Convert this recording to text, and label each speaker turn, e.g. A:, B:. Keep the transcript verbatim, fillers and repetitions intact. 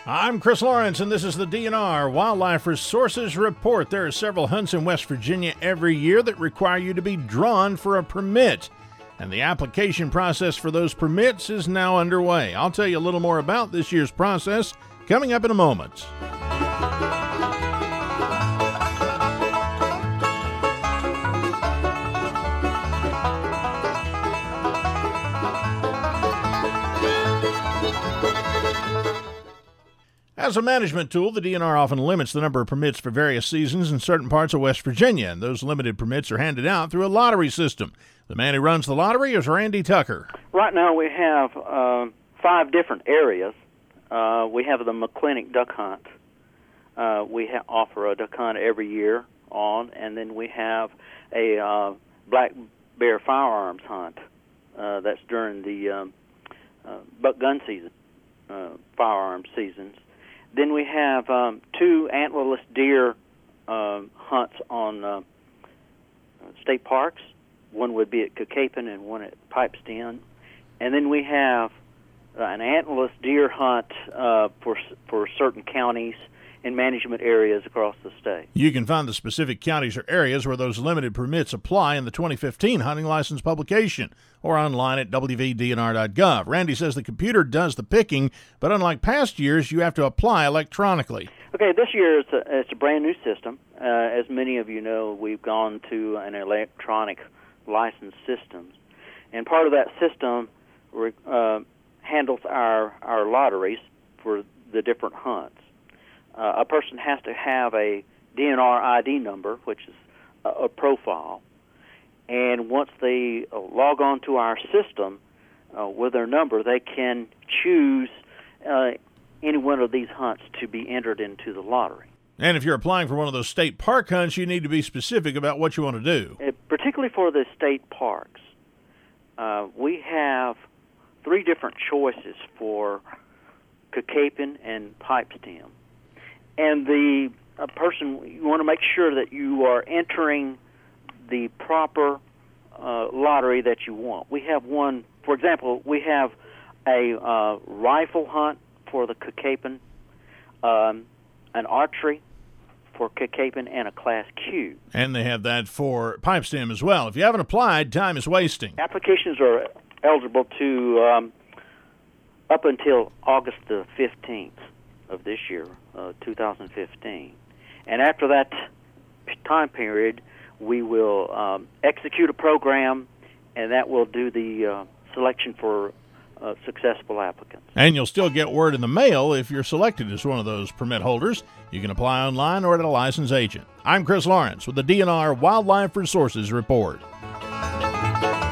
A: I'm Chris Lawrence, and this is the D N R Wildlife Resources Report. There are several hunts in West Virginia every year that require you to be drawn for a permit, and the application process for those permits is now underway. I'll tell you a little more about this year's process coming up in a moment. As a management tool, the D N R often limits the number of permits for various seasons in certain parts of West Virginia, and those limited permits are handed out through a lottery system. The man who runs the lottery is Randy Tucker.
B: Right now we have uh, five different areas. Uh, we have the McClinic Duck Hunt. Uh, we ha- offer a duck hunt every year on, and then we have a uh, black bear firearms hunt. Uh, that's during the um, uh, buck gun season, uh, firearms seasons. Then we have um, two antlerless deer uh, hunts on uh, state parks. One would be at Cacapon and one at Pipestem. And then we have uh, an antlerless deer hunt uh, for for certain counties and management areas across the state.
A: You can find the specific counties or areas where those limited permits apply in the twenty fifteen hunting license publication or online at w v d n r dot gov. Randy says the computer does the picking, but unlike past years, you have to apply electronically.
B: Okay, this year it's a, it's a brand new system. Uh, as many of you know, we've gone to an electronic license system, and part of that system uh, handles our, our lotteries for the different hunts. Uh, a person has to have a D N R I D number, which is a, a profile, and once they uh, log on to our system uh, with their number, they can choose uh, any one of these hunts to be entered into the lottery.
A: And if you're applying for one of those state park hunts, you need to be specific about what you want to do.
B: Uh, particularly for the state parks, uh, we have three different choices for Cacapon and Pipestem. And the a person, you want to make sure that you are entering the proper uh, lottery that you want. We have one, for example, we have a uh, rifle hunt for the Cacapon, um, an archery for Cacapon, and a Class Q.
A: And they have that for Pipestem as well. If you haven't applied, time is wasting.
B: Applications are eligible to um, up until August the fifteenth. Of this year, uh, two thousand fifteen. And after that time period, we will um, execute a program, and that will do the uh, selection for uh, successful applicants.
A: And you'll still get word in the mail if you're selected as one of those permit holders. You can apply online or at a licensed agent. I'm Chris Lawrence with the D N R Wildlife Resources Report.